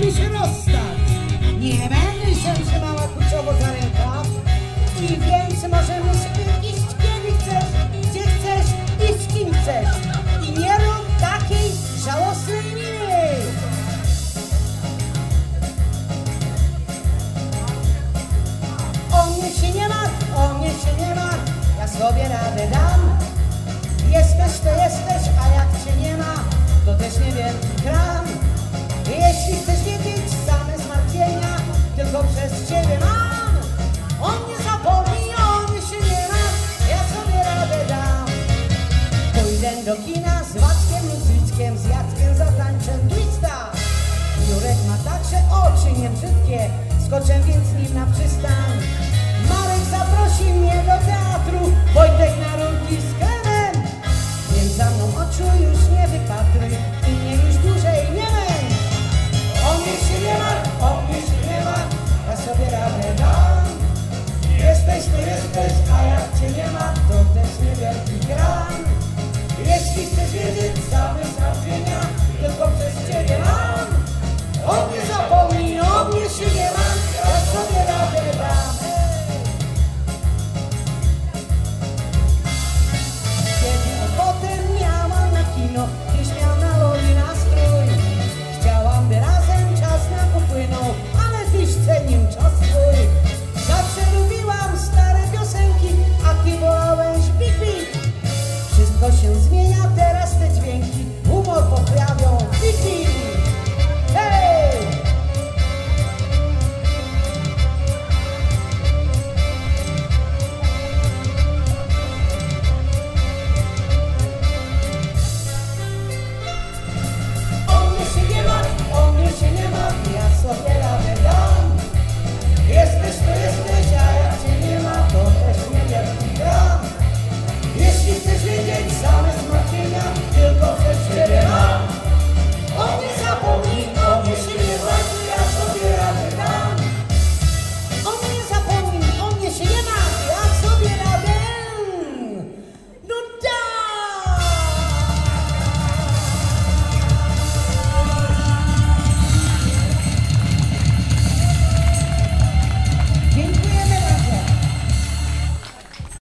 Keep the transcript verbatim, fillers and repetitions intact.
i się rozstać. Nie będę się trzymała kurczowo za rękaw i więc możemy sobie iść kiedy chcesz, gdzie chcesz i z kim chcesz. I nie rób takiej żałosnej miny. O mnie się nie martw, o mnie się nie martw, ja sobie radę dam. Jesteś to jesteś, a jak cię nie ma, to też niewielki kram. Jeśli chcesz wiedzieć same zmartwienia, tylko przez ciebie mam. O mnie zapomnij, o mnie się nie ma, ja sobie radę dam. Pójdę do kina z Wackiem lub z Wickiem, z Jackiem zatańczę twista. Jurek ma także oczy niebrzydkie, skoczę więc nim na przystań. Marek zaprosi mnie do teatru, Wojtek na rurki z